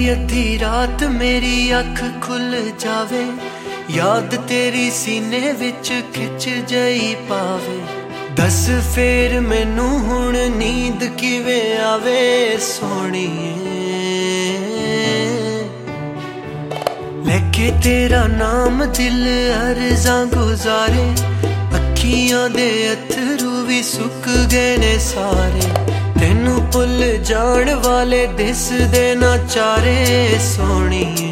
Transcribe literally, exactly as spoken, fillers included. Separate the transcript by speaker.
Speaker 1: अद्धी अद्धी रात मेरी अख खुल जावे, याद तेरी सीने विच खिच जई पावे। दस फेर मैनू हुण नींद किवें आवे सोहणीए, लेके तेरा नाम दिल अर्ज़ां गुजारे। अखियां दे अथरू भी सुक गए ने सारे, तेनू भुल जाण वाले दिसदे ना चारे सोहणीए।